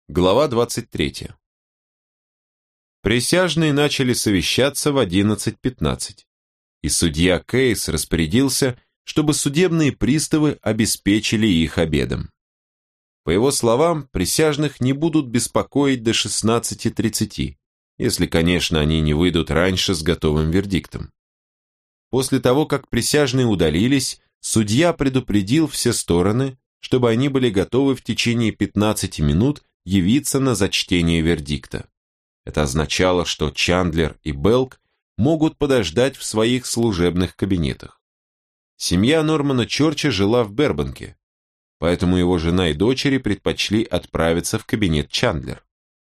Глава 23. Присяжные начали совещаться в 11:15, и судья Кейс распорядился, чтобы судебные приставы обеспечили их обедом. По его словам, присяжных не будут беспокоить до 16:30, если, конечно, они не выйдут раньше с готовым вердиктом. После того, как присяжные удалились, судья предупредил все стороны, чтобы они были готовы в течение 15 минут явиться на зачтение вердикта. Это означало, что Чандлер и Белк могут подождать в своих служебных кабинетах. Семья Нормана Чорча жила в Бербанке, поэтому его жена и дочери предпочли отправиться в кабинет Чандлер.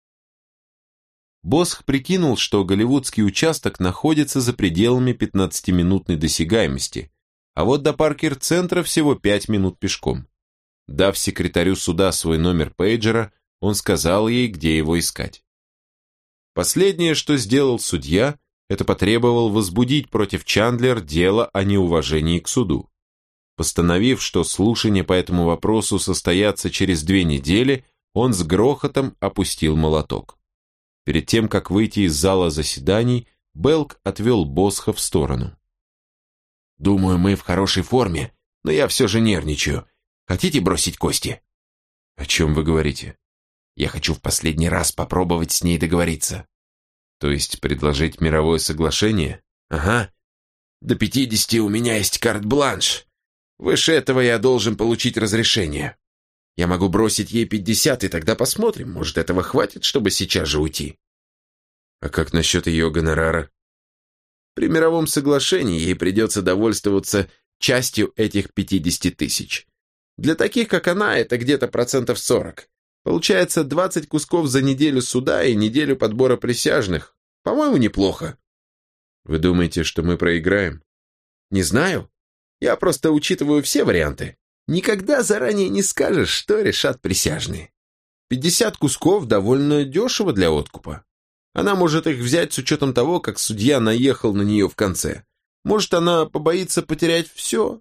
Босх прикинул, что голливудский участок находится за пределами 15-минутной досягаемости, а вот до Паркер-центра всего 5 минут пешком. Дав секретарю суда свой номер пейджера, он сказал ей, где его искать. Последнее, что сделал судья, это потребовал возбудить против Чандлер дело о неуважении к суду. Постановив, что слушания по этому вопросу состоятся через 2 недели, он с грохотом опустил молоток. Перед тем, как выйти из зала заседаний, Белк отвел Босха в сторону. «Думаю, мы в хорошей форме, но я все же нервничаю. Хотите бросить кости?» «О чем вы говорите?» «Я хочу в последний раз попробовать с ней договориться». «То есть предложить мировое соглашение?» «Ага. До 50 у меня есть карт-бланш. Выше этого я должен получить разрешение. Я могу бросить ей 50, и тогда посмотрим, может, этого хватит, чтобы сейчас же уйти». «А как насчет ее гонорара?» «При мировом соглашении ей придется довольствоваться частью этих 50 тысяч. Для таких, как она, это где-то 40%. Получается 20 кусков за неделю суда и неделю подбора присяжных. По-моему, неплохо». «Вы думаете, что мы проиграем?» «Не знаю. Я просто учитываю все варианты. Никогда заранее не скажешь, что решат присяжные. 50 кусков довольно дешево для откупа. Она может их взять с учетом того, как судья наехал на нее в конце. Может, она побоится потерять все?»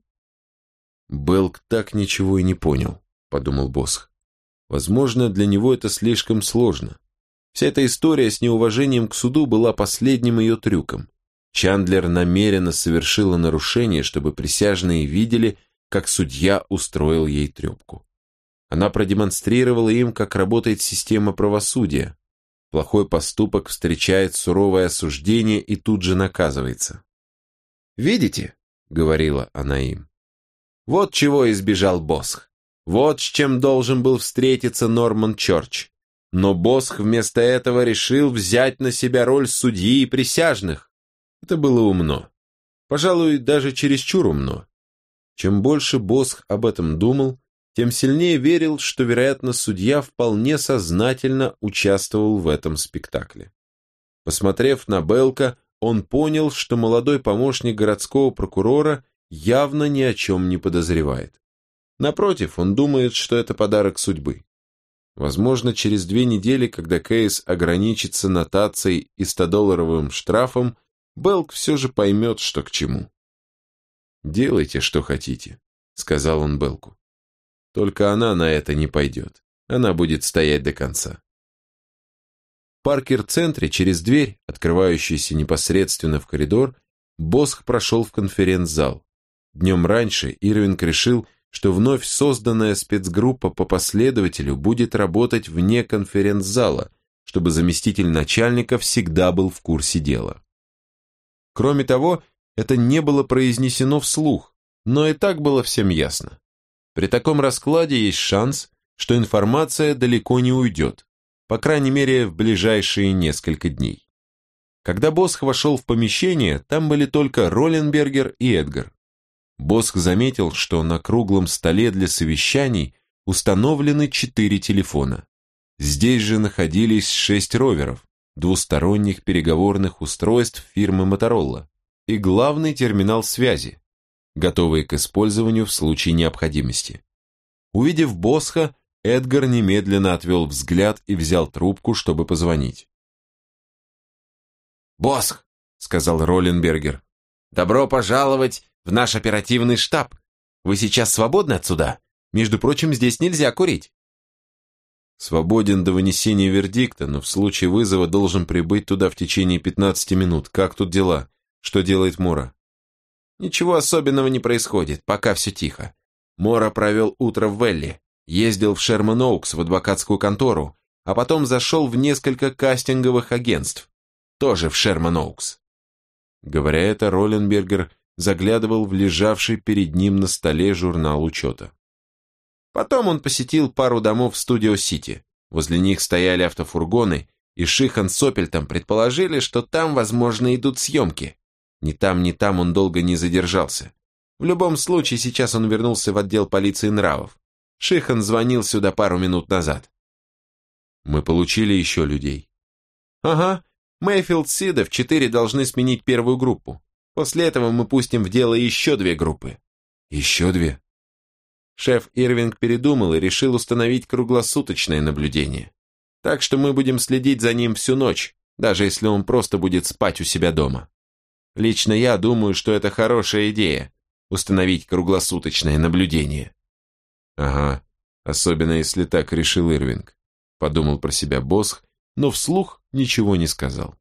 «Белк так ничего и не понял», — подумал Босх. «Возможно, для него это слишком сложно. Вся эта история с неуважением к суду была последним ее трюком. Чандлер намеренно совершила нарушение, чтобы присяжные видели, как судья устроил ей трепку. Она продемонстрировала им, как работает система правосудия. Плохой поступок встречает суровое осуждение и тут же наказывается. «Видите?» — говорила она им. «Вот чего избежал Босх. Вот с чем должен был встретиться Норман Чорч. Но Босх вместо этого решил взять на себя роль судьи и присяжных. Это было умно. Пожалуй, даже чересчур умно. Чем больше Босх об этом думал, тем сильнее верил, что, вероятно, судья вполне сознательно участвовал в этом спектакле. Посмотрев на Белка, он понял, что молодой помощник городского прокурора явно ни о чем не подозревает. Напротив, он думает, что это подарок судьбы. Возможно, через 2 недели, когда Кейс ограничится нотацией и 100-долларовым штрафом, Белк все же поймет, что к чему. «Делайте, что хотите», — сказал он Белку. «Только она на это не пойдет. Она будет стоять до конца». В Паркер-центре через дверь, открывающуюся непосредственно в коридор, Босх прошел в конференц-зал. Днем раньше Ирвинг решил, что вновь созданная спецгруппа по последователю будет работать вне конференц-зала, чтобы заместитель начальника всегда был в курсе дела. Кроме того, это не было произнесено вслух, но и так было всем ясно. При таком раскладе есть шанс, что информация далеко не уйдет, по крайней мере, в ближайшие несколько дней. Когда Босх вошел в помещение, там были только Ролленбергер и Эдгар. Босх заметил, что на круглом столе для совещаний установлены 4 телефона. Здесь же находились 6 роверов, двусторонних переговорных устройств фирмы Motorola и главный терминал связи, готовые к использованию в случае необходимости. Увидев Босха, Эдгар немедленно отвел взгляд и взял трубку, чтобы позвонить. «Босх», — сказал Ролленбергер, — «добро пожаловать в наш оперативный штаб. Вы сейчас свободны отсюда? Между прочим, здесь нельзя курить». Свободен до вынесения вердикта, но в случае вызова должен прибыть туда в течение 15 минут. Как тут дела? Что делает Мора? Ничего особенного не происходит, пока все тихо. Мора провел утро в Велли, ездил в Шерман-Оукс в адвокатскую контору, а потом зашел в несколько кастинговых агентств, тоже в Шерман-Оукс. Говоря это, Ролленбергер заглядывал в лежавший перед ним на столе журнал учета. Потом он посетил пару домов в Студио-Сити. Возле них стояли автофургоны, и Шихан с Опельтом предположили, что там, возможно, идут съемки. Ни там он долго не задержался. В любом случае, сейчас он вернулся в отдел полиции нравов. Шихан звонил сюда пару минут назад. Мы получили еще людей. Ага, Мэйфилд Сида в 4 должны сменить первую группу. После этого мы пустим в дело еще 2 группы. Еще 2? Шеф Ирвинг передумал и решил установить круглосуточное наблюдение. Так что мы будем следить за ним всю ночь, даже если он просто будет спать у себя дома. Лично я думаю, что это хорошая идея – установить круглосуточное наблюдение. Ага, особенно если так решил Ирвинг, подумал про себя Босх, но вслух ничего не сказал.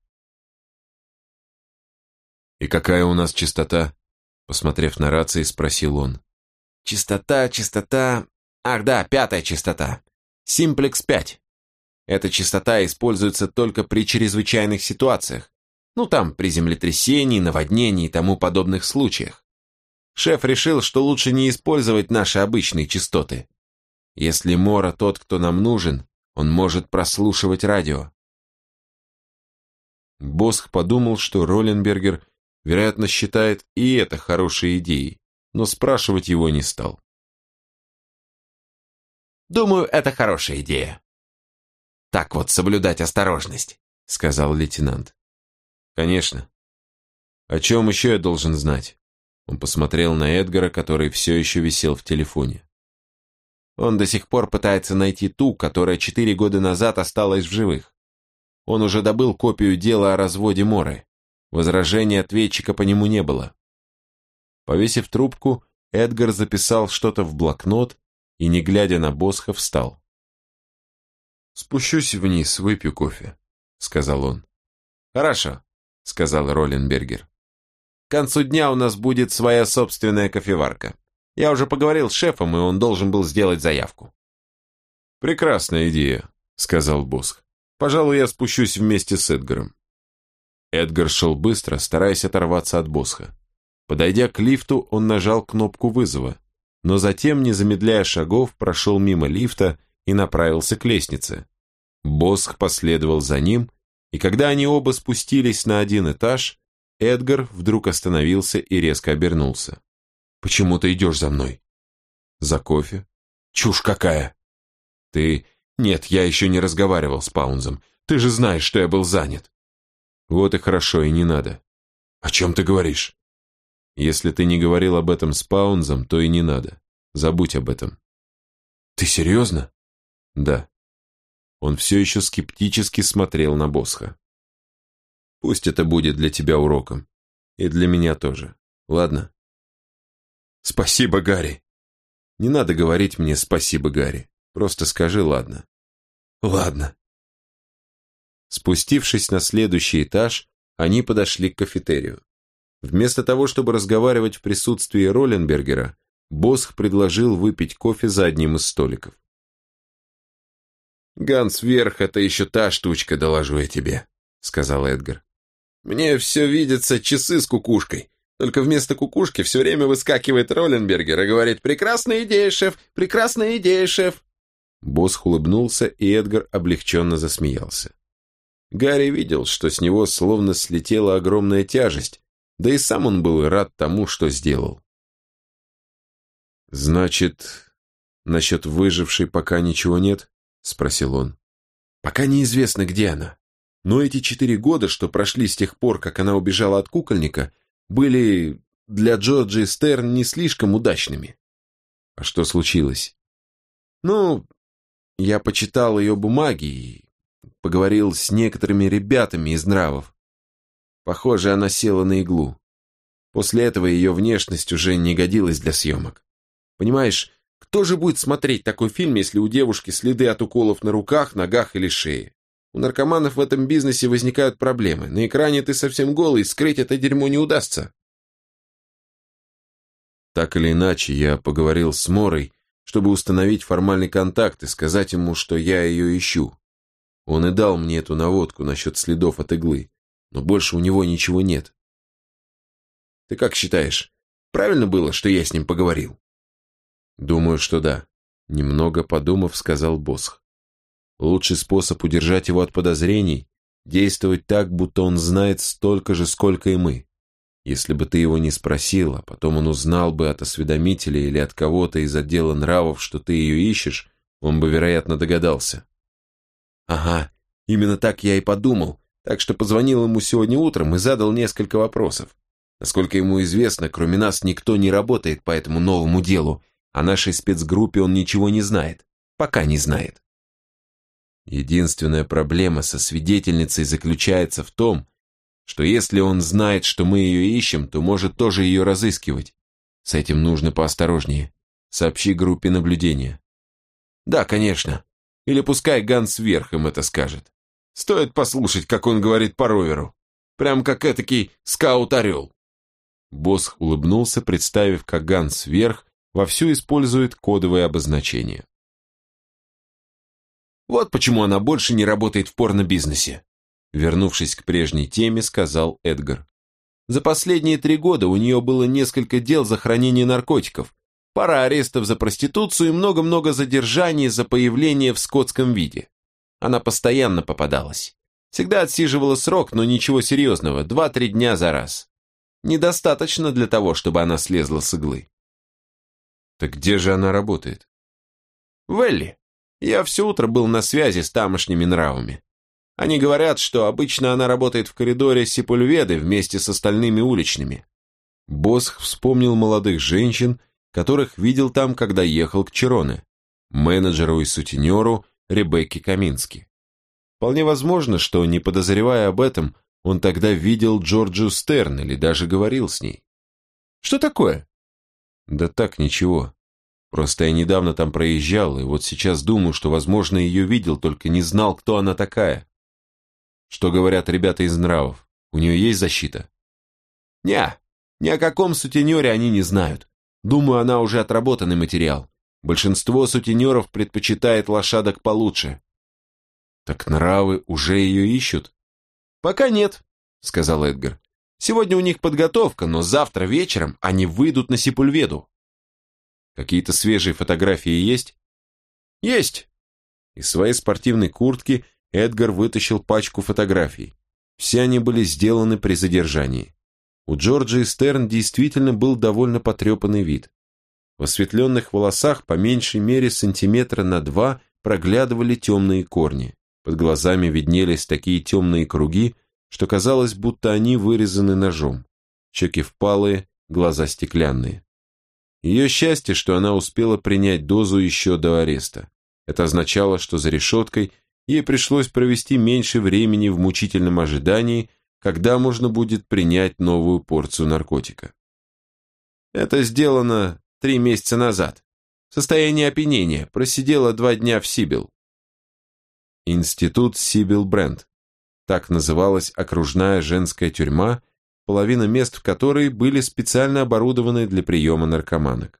«И какая у нас частота?» Посмотрев на рации, спросил он. Частота... Ах да, 5-я частота. Симплекс 5. Эта частота используется только при чрезвычайных ситуациях. Ну там, при землетрясении, наводнении и тому подобных случаях. Шеф решил, что лучше не использовать наши обычные частоты. Если Мора тот, кто нам нужен, он может прослушивать радио. Босх подумал, что Ролленбергер, вероятно, считает и это хорошей идеей, но спрашивать его не стал. «Думаю, это хорошая идея. Так вот, соблюдать осторожность», — сказал лейтенант. «Конечно. О чем еще я должен знать?» Он посмотрел на Эдгара, который все еще висел в телефоне. Он до сих пор пытается найти ту, которая 4 года назад осталась в живых. Он уже добыл копию дела о разводе Моры. Возражений ответчика по нему не было. Повесив трубку, Эдгар записал что-то в блокнот и, не глядя на Босха, встал. «Спущусь вниз, выпью кофе», — сказал он. «Хорошо», — сказал Ролленбергер. «К концу дня у нас будет своя собственная кофеварка. Я уже поговорил с шефом, и он должен был сделать заявку». «Прекрасная идея», — сказал Босх. «Пожалуй, я спущусь вместе с Эдгаром». Эдгар шел быстро, стараясь оторваться от Босха. Подойдя к лифту, он нажал кнопку вызова, но затем, не замедляя шагов, прошел мимо лифта и направился к лестнице. Босх последовал за ним, и когда они оба спустились на 1 этаж, Эдгар вдруг остановился и резко обернулся. «Почему ты идешь за мной?» «За кофе». «Чушь какая!» «Ты...» «Нет, я еще не разговаривал с Паунзом. Ты же знаешь, что я был занят». «Вот и хорошо, и не надо». «О чем ты говоришь?» «Если ты не говорил об этом с Паунзом, то и не надо. Забудь об этом». «Ты серьезно?» «Да». Он все еще скептически смотрел на Босха. «Пусть это будет для тебя уроком. И для меня тоже. Ладно?» «Спасибо, Гарри». «Не надо говорить мне «спасибо, Гарри». Просто скажи «ладно». «Ладно». Спустившись на следующий этаж, они подошли к кафетерию. Вместо того, чтобы разговаривать в присутствии Ролленбергера, Босх предложил выпить кофе за одним из столиков. «Ганс Верх — это еще та штучка, доложу я тебе», — сказал Эдгар. «Мне все видятся часы с кукушкой, только вместо кукушки все время выскакивает Ролленбергер и говорит: «Прекрасная идея, шеф! Прекрасная идея, шеф!» Босх улыбнулся, и Эдгар облегченно засмеялся. Гарри видел, что с него словно слетела огромная тяжесть, да и сам он был рад тому, что сделал. «Значит, насчет выжившей пока ничего нет?» — спросил он. «Пока неизвестно, где она. Но эти 4 года, что прошли с тех пор, как она убежала от кукольника, были для Джорджи Стерн не слишком удачными». «А что случилось?» «Ну, я почитал ее бумаги и поговорил с некоторыми ребятами из нравов. Похоже, она села на иглу. После этого ее внешность уже не годилась для съемок. Понимаешь, Кто же будет смотреть такой фильм, если у девушки следы от уколов на руках, ногах или шее? У наркоманов в этом бизнесе возникают проблемы. На экране ты совсем голый, скрыть это дерьмо не удастся. Так или иначе, я поговорил с Морой, чтобы установить формальный контакт и сказать ему, что я ее ищу. Он и дал мне эту наводку насчет следов от иглы, но больше у него ничего нет. Ты как считаешь, правильно было, что я с ним поговорил? Думаю, что да. Немного подумав, сказал Босх. Лучший способ удержать его от подозрений – действовать так, будто он знает столько же, сколько и мы. Если бы ты его не спросил, а потом он узнал бы от осведомителя или от кого-то из отдела нравов, что ты ее ищешь, он бы, вероятно, догадался. Ага, именно так я и подумал, так что позвонил ему сегодня утром и задал несколько вопросов. Насколько ему известно, кроме нас никто не работает по этому новому делу, о нашей спецгруппе он ничего не знает. Пока не знает. Единственная проблема со свидетельницей заключается в том, что если он знает, что мы ее ищем, то может тоже ее разыскивать. С этим нужно поосторожнее. Сообщи группе наблюдения. Да, конечно. Или пускай Ганс Верх им это скажет. Стоит послушать, как он говорит по роверу. Прям как этакий скаут-орел. Босх улыбнулся, представив, как Ганс Верх вовсю использует кодовые обозначения. Вот почему она больше не работает в порно-бизнесе. Вернувшись к прежней теме, сказал Эдгар. За последние 3 года у нее было несколько дел за хранение наркотиков, пара арестов за проституцию и много-много задержаний за появление в скотском виде. Она постоянно попадалась. Всегда отсиживала срок, но ничего серьезного, 2-3 дня за раз. Недостаточно для того, чтобы она слезла с иглы. Так где же она работает? В Элли. Я все утро был на связи с тамошними нравами. Они говорят, что обычно она работает в коридоре Сепульведы вместе с остальными уличными. Босх вспомнил молодых женщин, которых видел там, когда ехал к Чироне, менеджеру и сутенеру Ребекке Камински. Вполне возможно, что, не подозревая об этом, он тогда видел Джорджию Стерн или даже говорил с ней. Что такое? Да так, ничего. Просто я недавно там проезжал, и вот сейчас думаю, что, возможно, ее видел, только не знал, кто она такая. Что говорят ребята из нравов? У нее есть защита? Ни о каком сутенере они не знают. Думаю, она уже отработанный материал. Большинство сутенеров предпочитает лошадок получше. Так нравы уже ее ищут? Пока нет, сказал Эдгар. Сегодня у них подготовка, но завтра вечером они выйдут на Сепульведу. Какие-то свежие фотографии есть? Есть. Из своей спортивной куртки Эдгар вытащил пачку фотографий. Все они были сделаны при задержании. У Джорджии Стерн действительно был довольно потрепанный вид. В осветленных волосах по меньшей мере 2 сантиметра проглядывали темные корни. Под глазами виднелись такие темные круги, что казалось, будто они вырезаны ножом. Щеки впалые, глаза стеклянные. Ее счастье, что она успела принять дозу еще до ареста. Это означало, что за решеткой ей пришлось провести меньше времени в мучительном ожидании, когда можно будет принять новую порцию наркотика. Это сделано 3 месяца назад. В состоянии опьянения, просидела 2 дня в Сибил. Институт Сибил Брент. Так называлась окружная женская тюрьма, половина мест в которой были специально оборудованы для приема наркоманок.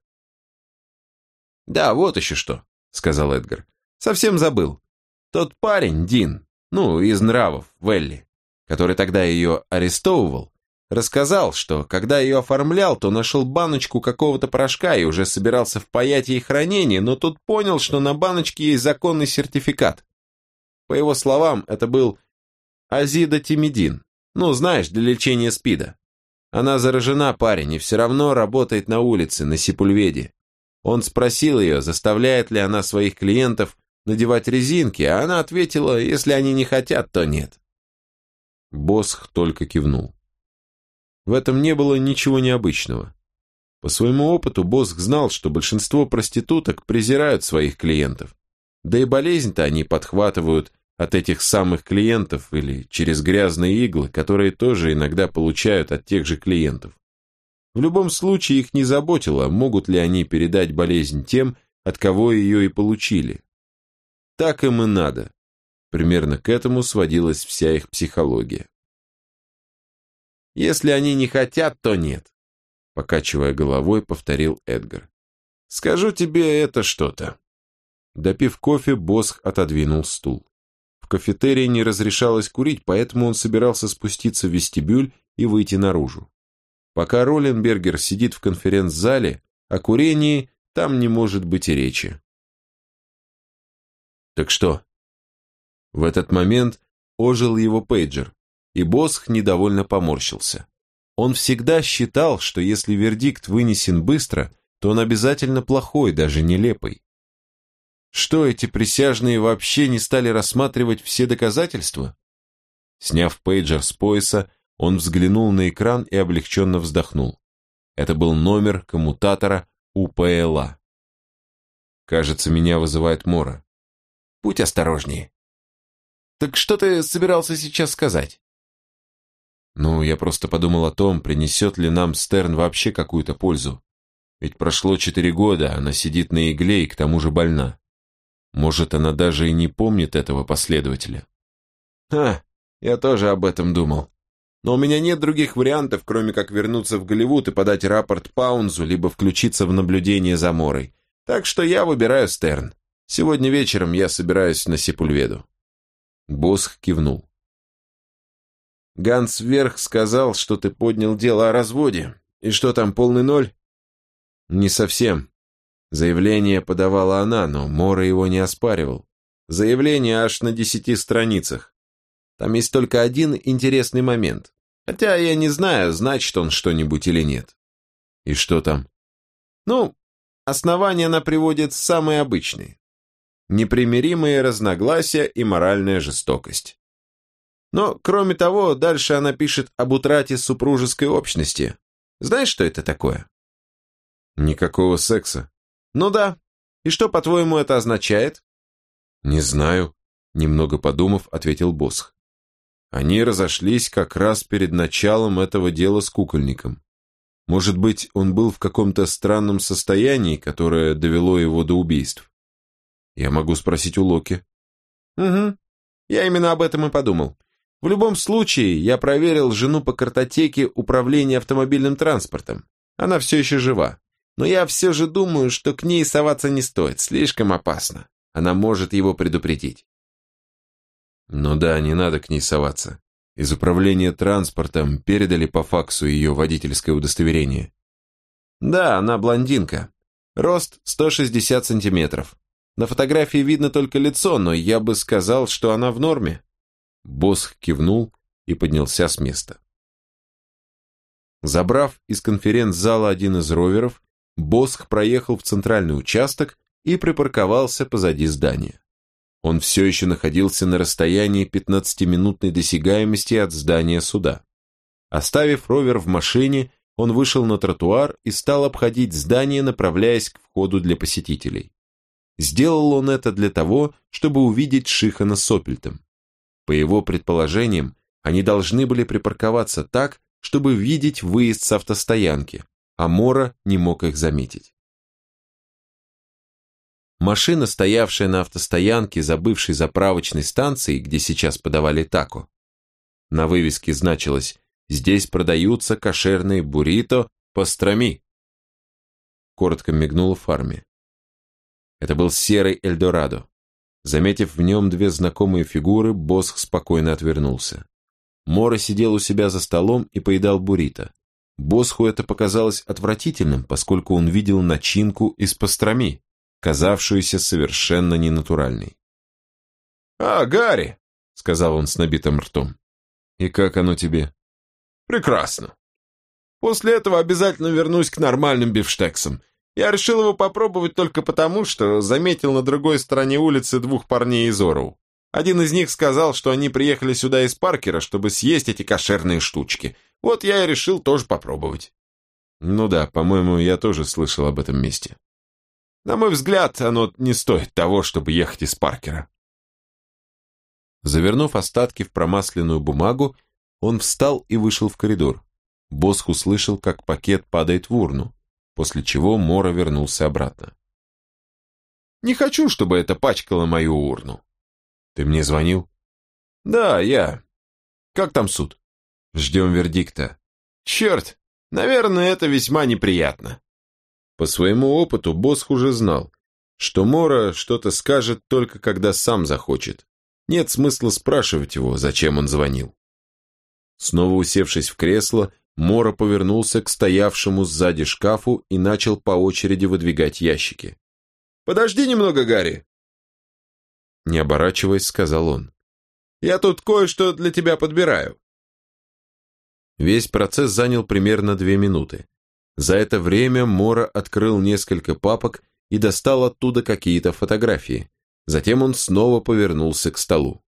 «Да, вот еще что», — сказал Эдгар. «Совсем забыл. Тот парень, Дин, из нравов, Велли, который тогда ее арестовывал, рассказал, что когда ее оформлял, то нашел баночку какого-то порошка и уже собирался впаять ей хранение, но тут понял, что на баночке есть законный сертификат. По его словам, это был азидотимидин, знаешь, для лечения СПИДа. Она заражена, парень, и все равно работает на улице, на Сепульведе. Он спросил ее, заставляет ли она своих клиентов надевать резинки, а она ответила, если они не хотят, то нет. Босх только кивнул. В этом не было ничего необычного. По своему опыту Босх знал, что большинство проституток презирают своих клиентов. Да и болезнь-то они подхватывают от этих самых клиентов или через грязные иглы, которые тоже иногда получают от тех же клиентов. В любом случае их не заботило, могут ли они передать болезнь тем, от кого ее и получили. Так им и надо. Примерно к этому сводилась вся их психология. «Если они не хотят, то нет», — покачивая головой, повторил Эдгар. «Скажу тебе это что-то». Допив кофе, Босх отодвинул стул. В кафетерии не разрешалось курить, поэтому он собирался спуститься в вестибюль и выйти наружу. Пока Ролленбергер сидит в конференц-зале, о курении там не может быть и речи. «Так что?» В этот момент ожил его пейджер, и Босх недовольно поморщился. Он всегда считал, что если вердикт вынесен быстро, то он обязательно плохой, даже нелепый. Что, эти присяжные вообще не стали рассматривать все доказательства? Сняв пейджер с пояса, он взглянул на экран и облегченно вздохнул. Это был номер коммутатора УПЛА. «Кажется, меня вызывает Мора. Будь осторожнее». «Так что ты собирался сейчас сказать?» «Ну, я просто подумал о том, принесет ли нам Стерн вообще какую-то пользу. Ведь прошло 4 года, она сидит на игле и к тому же больна. Может, она даже и не помнит этого последователя». Я тоже об этом думал. Но у меня нет других вариантов, кроме как вернуться в Голливуд и подать рапорт Паунзу, либо включиться в наблюдение за Морой. Так что я выбираю Стерн. Сегодня вечером я собираюсь на Сепульведу». Босх кивнул. «Ганс Верх сказал, что ты поднял дело о разводе. И что там, полный ноль?» «Не совсем. Заявление подавала она, но Мора его не оспаривал. Заявление аж на 10 страницах. Там есть только один интересный момент. Хотя я не знаю, значит он что-нибудь или нет». «И что там?» «Ну, основания она приводит самые обычные. Непримиримые разногласия и моральная жестокость. Но, кроме того, дальше она пишет об утрате супружеской общности. Знаешь, что это такое?» «Никакого секса». «Ну да. И что, по-твоему, это означает?» «Не знаю», — немного подумав, ответил Босх. «Они разошлись как раз перед началом этого дела с кукольником. Может быть, он был в каком-то странном состоянии, которое довело его до убийств. Я могу спросить у Локи». «Угу. Я именно об этом и подумал. В любом случае, я проверил жену по картотеке управления автомобильным транспортом. Она все еще жива. Но я все же думаю, что к ней соваться не стоит, слишком опасно. Она может его предупредить». «Ну да, не надо к ней соваться. Из управления транспортом передали по факсу ее водительское удостоверение». «Да, она блондинка. Рост 160 сантиметров. На фотографии видно только лицо, но я бы сказал, что она в норме». Босх кивнул и поднялся с места. Забрав из конференц-зала один из роверов, Босх проехал в центральный участок и припарковался позади здания. Он все еще находился на расстоянии 15-минутной досягаемости от здания суда. Оставив ровер в машине, он вышел на тротуар и стал обходить здание, направляясь к входу для посетителей. Сделал он это для того, чтобы увидеть Шихана с Оппельтом. По его предположениям, они должны были припарковаться так, чтобы видеть выезд с автостоянки, а Мора не мог их заметить. Машина, стоявшая на автостоянке за бывшей заправочной станцией, где сейчас подавали тако. На вывеске значилось «Здесь продаются кошерные буррито пастроми». Коротко мигнула фарме. Это был серый Эльдорадо. Заметив в нем две знакомые фигуры, Босх спокойно отвернулся. Мора сидел у себя за столом и поедал буррито. Босху это показалось отвратительным, поскольку он видел начинку из пастроми, казавшуюся совершенно ненатуральной. «А, Гарри!» — сказал он с набитым ртом. «И как оно тебе?» «Прекрасно. После этого обязательно вернусь к нормальным бифштексам. Я решил его попробовать только потому, что заметил на другой стороне улицы двух парней из Ороу. Один из них сказал, что они приехали сюда из Паркера, чтобы съесть эти кошерные штучки. Вот я и решил тоже попробовать». «Ну да, по-моему, я тоже слышал об этом месте». «На мой взгляд, оно не стоит того, чтобы ехать из Паркера». Завернув остатки в промасленную бумагу, он встал и вышел в коридор. Босх услышал, как пакет падает в урну, после чего Мора вернулся обратно. Не хочу, чтобы это пачкало мою урну. Ты мне звонил? Да, я. Как там суд? Ждем вердикта. Черт, наверное, это весьма неприятно. По своему опыту Босх уже знал, что Мора что-то скажет только когда сам захочет. Нет смысла спрашивать его, зачем он звонил. Снова усевшись в кресло, Мора повернулся к стоявшему сзади шкафу и начал по очереди выдвигать ящики. «Подожди немного, Гарри!» Не оборачиваясь, сказал он. «Я тут кое-что для тебя подбираю». Весь процесс занял примерно 2 минуты. За это время Мора открыл несколько папок и достал оттуда какие-то фотографии. Затем он снова повернулся к столу.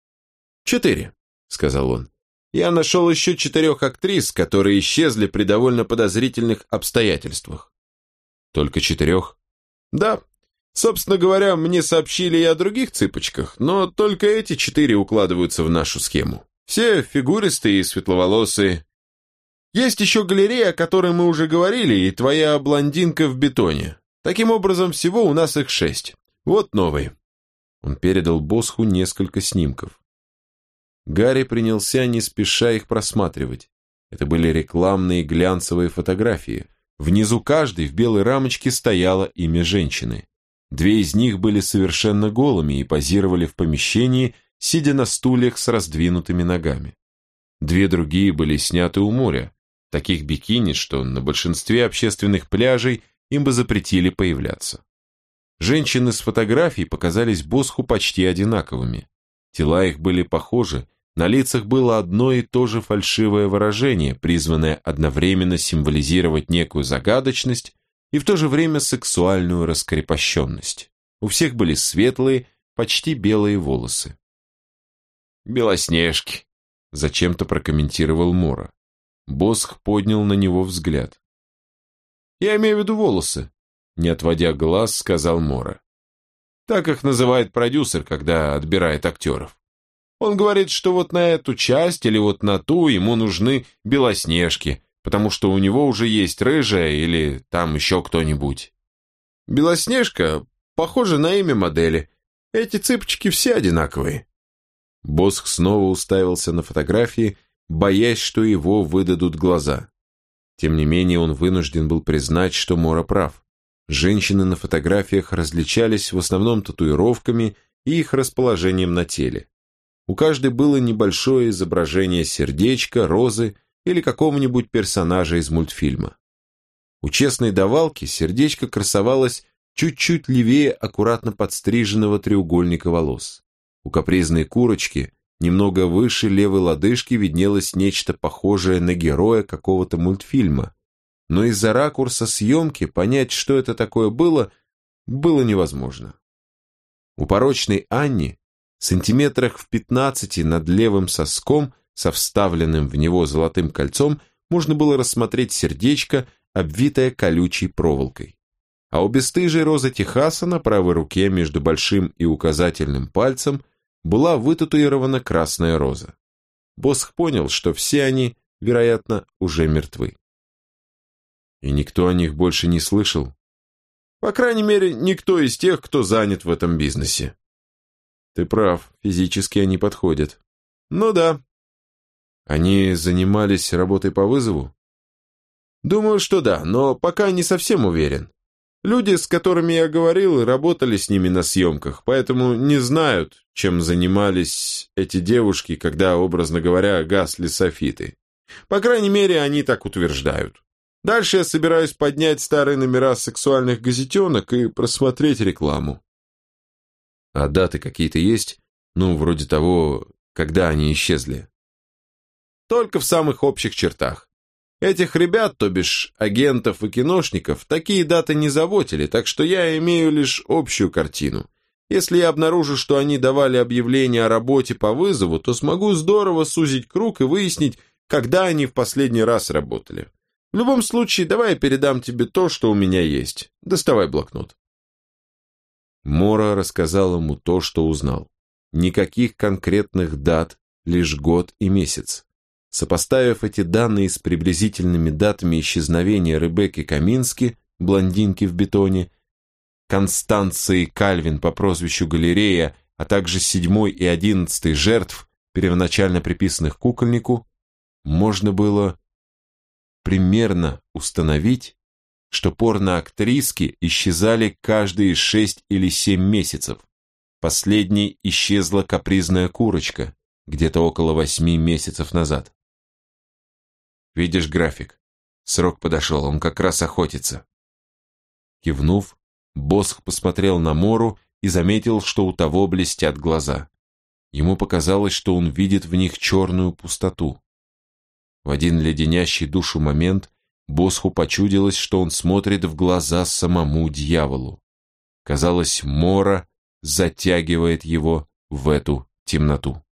«4», — сказал он. «Я нашел еще 4 актрис, которые исчезли при довольно подозрительных обстоятельствах». «Только 4?» «Да. Собственно говоря, мне сообщили и о других цыпочках, но только эти 4 укладываются в нашу схему. Все фигуристые и светловолосые. Есть еще галерея, о которой мы уже говорили, и твоя блондинка в бетоне. Таким образом, всего у нас их 6. Вот новый». Он передал Босху несколько снимков. Гарри принялся не спеша их просматривать. Это были рекламные глянцевые фотографии. Внизу каждой в белой рамочке стояло имя женщины. 2 из них были совершенно голыми и позировали в помещении, сидя на стульях с раздвинутыми ногами. 2 другие были сняты у моря, таких бикини, что на большинстве общественных пляжей им бы запретили появляться. Женщины с фотографий показались Босху почти одинаковыми. Тела их были похожи, на лицах было одно и то же фальшивое выражение, призванное одновременно символизировать некую загадочность и в то же время сексуальную раскрепощенность. У всех были светлые, почти белые волосы. «Белоснежки», — зачем-то прокомментировал Мора. Босх поднял на него взгляд. «Я имею в виду волосы», — не отводя глаз, сказал Мора. «Так их называет продюсер, когда отбирает актеров. Он говорит, что вот на эту часть или вот на ту ему нужны белоснежки, потому что у него уже есть рыжая или там еще кто-нибудь. Белоснежка похожа на имя модели. Эти цыпочки все одинаковые». Босх снова уставился на фотографии, боясь, что его выдадут глаза. Тем не менее, он вынужден был признать, что Мора прав. Женщины на фотографиях различались в основном татуировками и их расположением на теле. У каждой было небольшое изображение сердечка, розы или какого-нибудь персонажа из мультфильма. У честной давалки сердечко красовалось чуть-чуть левее аккуратно подстриженного треугольника волос. У капризной курочки немного выше левой лодыжки виднелось нечто похожее на героя какого-то мультфильма, но из-за ракурса съемки понять, что это такое было невозможно. У порочной Анни сантиметрах в 15 над левым соском со вставленным в него золотым кольцом можно было рассмотреть сердечко, обвитое колючей проволокой. А у бесстыжей Розы Техаса на правой руке между большим и указательным пальцем была вытатуирована красная роза. Босх понял, что все они, вероятно, уже мертвы. И никто о них больше не слышал? По крайней мере, никто из тех, кто занят в этом бизнесе. Ты прав, физически они подходят. Ну да. Они занимались работой по вызову? Думаю, что да, но пока не совсем уверен. Люди, с которыми я говорил, работали с ними на съемках, поэтому не знают, чем занимались эти девушки, когда, образно говоря, гасли софиты. По крайней мере, они так утверждают. Дальше я собираюсь поднять старые номера сексуальных газетенок и просмотреть рекламу. А даты какие-то есть? Ну, вроде того, когда они исчезли. Только в самых общих чертах. Этих ребят, то бишь агентов и киношников, такие даты не заботили, так что я имею лишь общую картину. Если я обнаружу, что они давали объявление о работе по вызову, то смогу здорово сузить круг и выяснить, когда они в последний раз работали. В любом случае, давай я передам тебе то, что у меня есть. Доставай блокнот. Мора рассказал ему то, что узнал. Никаких конкретных дат, лишь год и месяц. Сопоставив эти данные с приблизительными датами исчезновения Ребекки Камински, блондинки в бетоне, Констанции Кальвин по прозвищу Галерея, а также 7 и 11 жертв, первоначально приписанных кукольнику, можно было примерно установить, что порноактриски исчезали каждые 6 или 7 месяцев. Последней исчезла капризная курочка, где-то около 8 месяцев назад. Видишь график? Срок подошел, он как раз охотится. Кивнув, Босх посмотрел на Мору и заметил, что у того блестят глаза. Ему показалось, что он видит в них черную пустоту. В один леденящий душу момент Босху почудилось, что он смотрит в глаза самому дьяволу. Казалось, Мора затягивает его в эту темноту.